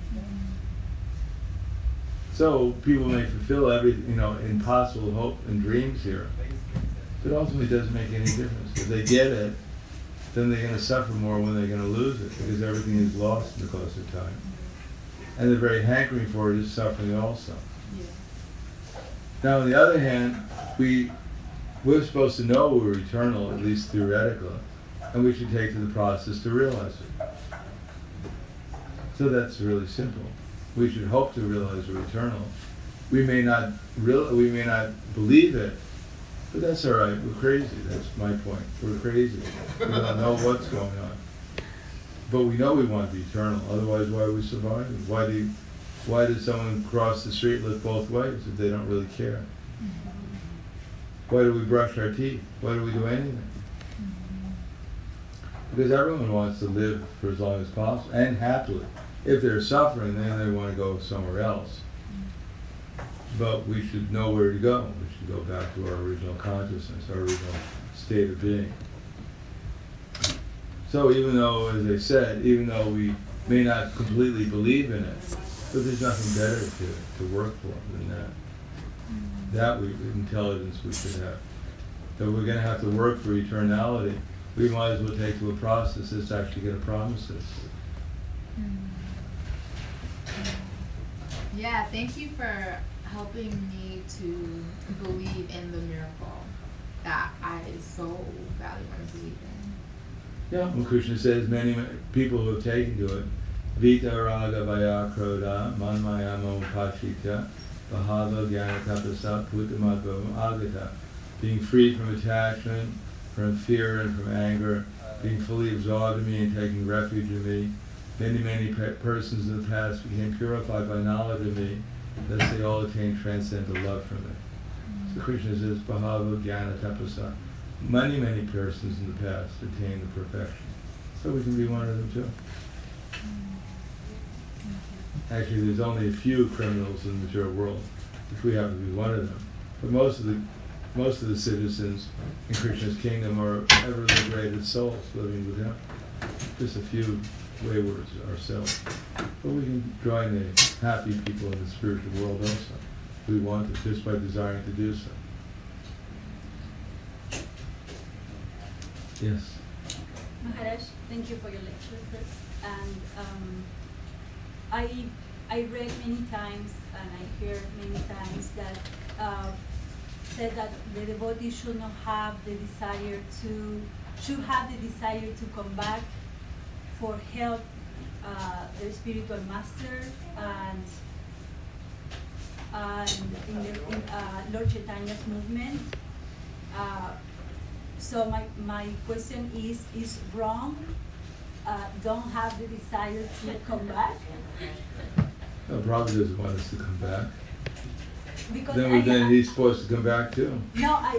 S1: So people may fulfill every, you know, impossible hope and dreams here, but ultimately it doesn't make any difference. If they get it, then they're going to suffer more when they're going to lose it, because everything is lost in the course of time. And the very hankering for it is suffering also.
S7: Yeah.
S1: Now, on the other hand, we, we're supposed to know we're eternal, at least theoretically, and we should take to the process to realize it. So that's really simple. We should hope to realize we're eternal. We may not real, we may not believe it But that's all right. We're crazy. That's my point. We're crazy. We don't know what's going on. But we know we want the eternal. Otherwise, why are we surviving? Why do you, why does someone cross the street look both ways if they don't really care? Why do we brush our teeth? Why do we do anything? Because everyone wants to live for as long as possible and happily. If they're suffering, then they want to go somewhere else. But we should know where to go. We should go back to our original consciousness, our original state of being. So even though, as I said, even though we may not completely believe in it, but there's nothing better to, to work for than that. That we, intelligence we should have. That we're going to have to work for eternality. We might as well take to a process that's actually going to promise us.
S7: Yeah, thank you for helping me to believe in the miracle that I so badly want to believe in.
S1: Yeah, well, Krishna says many ma- people who have taken to it, Vita raga vaya kroda manmaya pashita bahava jnana tapasa puttamadvam agata. Being free from attachment, from fear and from anger, being fully absorbed in me and taking refuge in me. Many, many pe- persons in the past became purified by knowledge of me, thus they all attained transcendental love from me. So Krishna says, Bahava Jnana Tapasa. Many, many persons in the past attained the perfection. So we can be one of them too. Actually, there's only a few criminals in the material world, if we happen to be one of them. But most of the most of the citizens in Krishna's kingdom are ever liberated souls living with him. Just a few waywards ourselves. But we can join the happy people in the spiritual world also. We want it just by desiring to do so. Yes.
S8: Maharaj, thank you for your lecture first. And um, I I read many times and I heard many times that uh, said that the devotee should not have the desire to should have the desire to come back for help uh, their spiritual master and and in the in, uh, Lord Chaitanya's movement. Uh, so my my question is is wrong. Uh, don't have the desire to come back.
S1: No, Prabhupada doesn't want us to come back.
S8: Because
S1: Then,
S8: I,
S1: we, then he's supposed to come back too.
S8: No, I.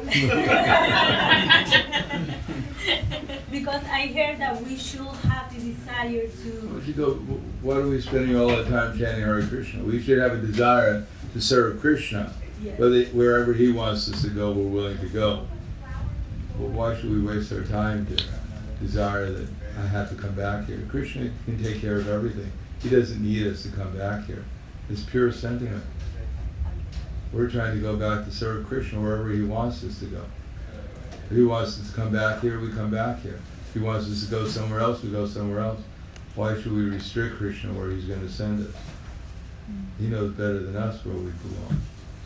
S8: Because I heard that we should have the desire to.
S1: We should go, why are we spending all that time chanting Hare Krishna? We should have a desire to serve Krishna.
S8: Yes.
S1: Whether, wherever he wants us to go, we're willing to go. But why should we waste our time to desire that I have to come back here? Krishna can take care of everything. He doesn't need us to come back here. It's pure sentiment. We're trying to go back to serve Krishna wherever he wants us to go. If he wants us to come back here, we come back here. If he wants us to go somewhere else, we go somewhere else. Why should we restrict Krishna where he's going to send us? He knows better than us where we belong.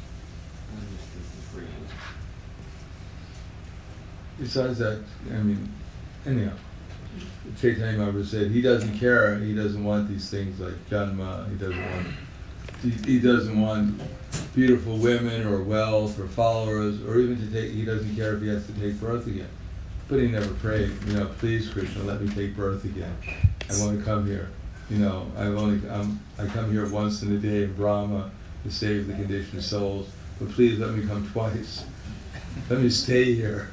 S1: Besides that, I mean, anyhow, Chaitanya Mahaprabhu said he doesn't care, he doesn't want these things like janma, he doesn't want, he, he doesn't want beautiful women or wealth or followers, or even to take, he doesn't care if he has to take birth again. But he never prayed, you know, please Krishna, let me take birth again. I want to come here. You know, I only um, I come here once in a day in Brahma to save the conditioned souls, but please let me come twice. Let me stay here.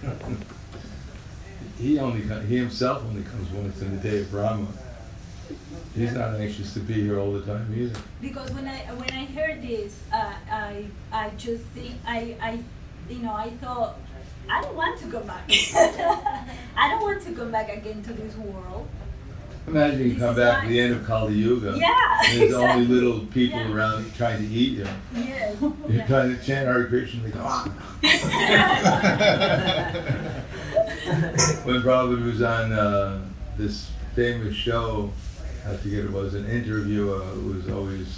S1: He only he himself only comes once in the day of Brahma. He's not anxious to be here all the time either.
S8: Because when I when I heard this, uh, I I just think I I you know I thought I don't want to go back. I don't want to come back again to this world.
S1: Imagine you
S8: This
S1: come
S8: is
S1: back
S8: why-
S1: at the end of Kali Yuga.
S8: Yeah,
S1: And there's only
S8: exactly.
S1: little people
S8: Yeah.
S1: around trying to eat you.
S8: Yes.
S1: You're
S8: Yeah.
S1: trying to chant Hare Krishna, they go, ah. When Prabhupada was on uh, this famous show, I forget it was, an interviewer who was always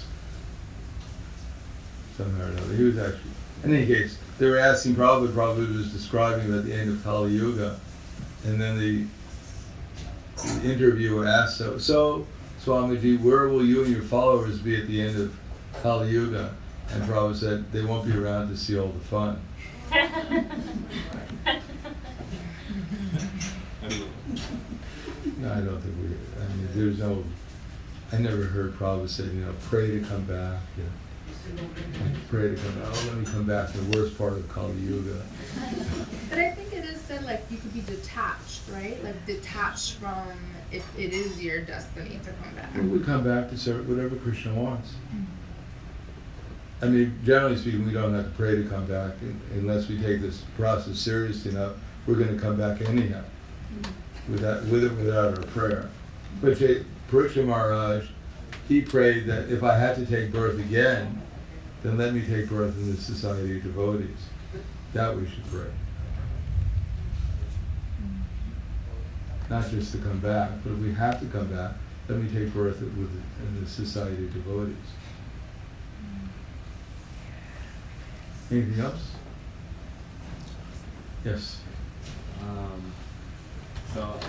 S1: somehow or another. He was actually, in any case, they were asking Prabhupada, Prabhupada was describing at the end of Kali Yuga, and then the, the interviewer asked, so, so Swamiji, where will you and your followers be at the end of Kali Yuga? And Prabhupada said, they won't be around to see all the fun. No, I don't think we, I mean, there's no, I never heard prophets say, you know, pray to come back, you know. Pray to come back, oh, let me come back to the worst part of Kali Yuga.
S7: But I think it is said like you could be detached, right? Like detached from if it is your destiny to come back.
S1: And we come back to serve whatever Krishna wants. I mean, generally speaking, we don't have to pray to come back unless we take this process seriously enough. We're going to come back anyhow, without, with it, without our prayer. But J- Parikshit Maharaj, he prayed that if I had to take birth again, then let me take birth in the society of devotees. That we should pray. Not just to come back, but if we have to come back, let me take birth with in the society of devotees. Anything else? Yes.
S3: Um, so,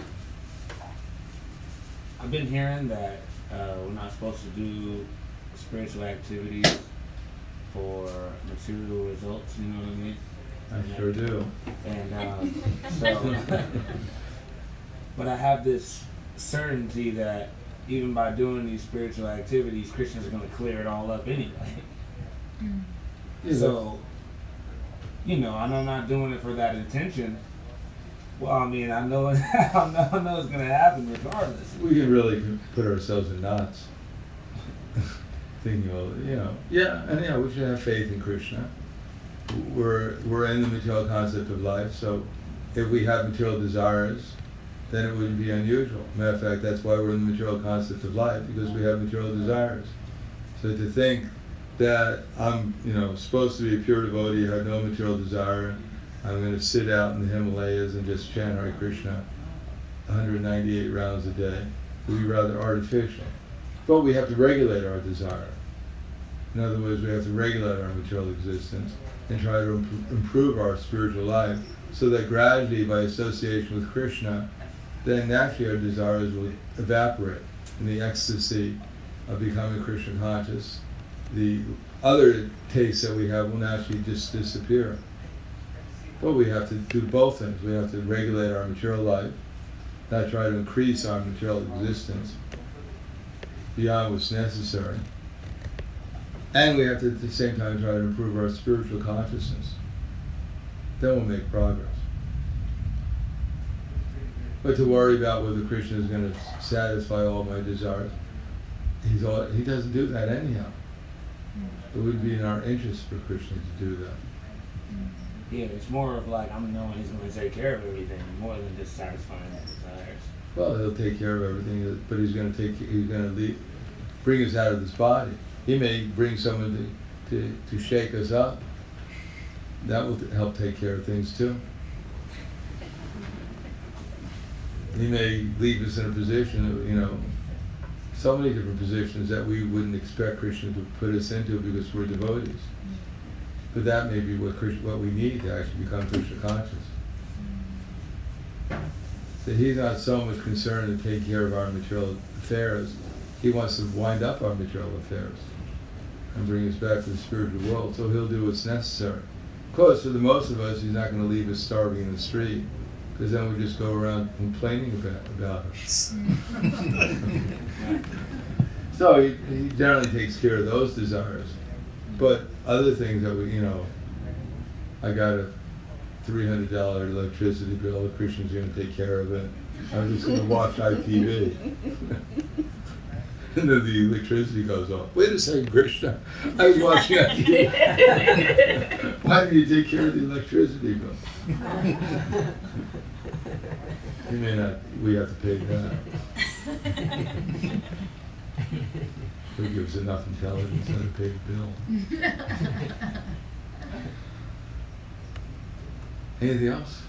S3: I've been hearing that uh, we're not supposed to do spiritual activities for material results, you know what I mean?
S1: I sure do.
S3: And um, so, but I have this certainty that even by doing these spiritual activities, Krishna's going to clear it all up anyway.
S1: Yeah.
S3: So, you know, and I'm not doing it for that intention. Well, I mean, I know, I know, I know it's going to happen regardless.
S1: We can really put ourselves in knots. Thinking, well, you know, yeah, and yeah, we should have faith in Krishna. We're we're in the material concept of life, so if we have material desires, then it wouldn't be unusual. Matter of fact, that's why we're in the material concept of life, because we have material desires. So to think that I'm, you know, supposed to be a pure devotee, have no material desire, I'm going to sit out in the Himalayas and just chant Hare Krishna one hundred ninety-eight rounds a day, would be rather artificial. But we have to regulate our desire. In other words, we have to regulate our material existence and try to imp- improve our spiritual life so that gradually, by association with Krishna, then naturally our desires will evaporate in the ecstasy of becoming Krishna conscious. The other tastes that we have will naturally just disappear. But we have to do both things. We have to regulate our material life, not try to increase our material existence beyond what's necessary. And we have to, at the same time, try to improve our spiritual consciousness. Then we'll make progress. But to worry about whether Krishna is going to satisfy all my desires, he's all, he doesn't do that anyhow. It would be in our interest for Krishna to do that.
S3: Yeah, it's more of like I'm knowing he's going to take care of everything more than just satisfying my desires.
S1: Well, he'll take care of everything, but he's going to take, he's going to leave, bring us out of this body. He may bring someone to, to, to shake us up. That will help take care of things too. He may leave us in a position of, you know, so many different positions that we wouldn't expect Krishna to put us into because we're devotees. But that may be what Krishna, what we need to actually become Krishna conscious. So he's not so much concerned in taking care of our material affairs. He wants to wind up our material affairs and bring us back to the spiritual world. So he'll do what's necessary. Of course, for the most of us, he's not going to leave us starving in the street, because then we just go around complaining about, about it. So he, he generally takes care of those desires. But other things that we, you know, I got a three hundred dollars electricity bill, Krishna's going to take care of it. I'm just going to watch I T V. And then the electricity goes off. Wait a second, Krishna, I was watching I T V. Why do you take care of the electricity bill? You may not, we have to pay that. It gives enough intelligence to pay the bill. Anything else?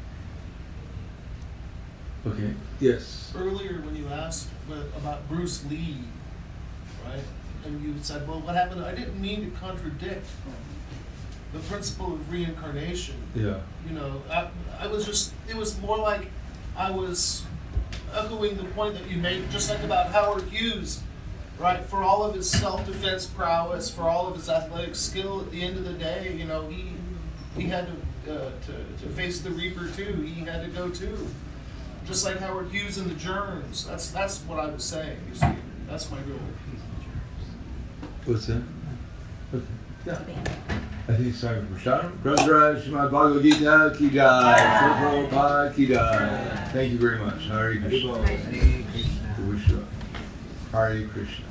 S1: Okay, yes.
S4: Earlier when you asked about Bruce Lee, right, and you said, well, what happened? I didn't mean to contradict the principle of reincarnation.
S1: Yeah.
S4: You know, I, I was just, it was more like I was echoing the point that you made, just like about Howard Hughes, right? For all of his self-defense prowess, for all of his athletic skill, at the end of the day, you know, he he had to uh, to, to face the Reaper too. He had to go too. Just like Howard Hughes and the Germs. That's that's what I was saying, you see. That's my real.
S1: What's that? What's that? Yeah. I think it's time for Prashad. Prasad Shrimad Bhagavad Gita Ki Jai. Prabhupada Ki Jai. Thank you very much. Hare Krishna. Krishna. Hare Krishna.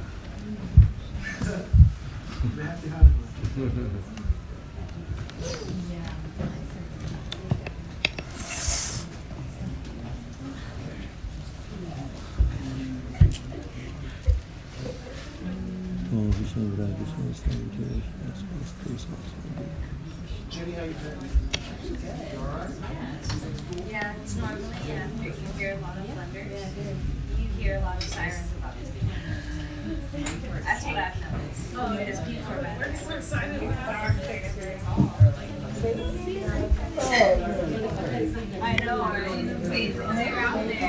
S4: Jenny, how you doing? You all right?
S9: Yeah, it's normally, yeah, you hear a lot of thunders. You hear a lot of sirens about this. That's what I've noticed. Oh, because people are better. We're excited about I know, right? They're out there.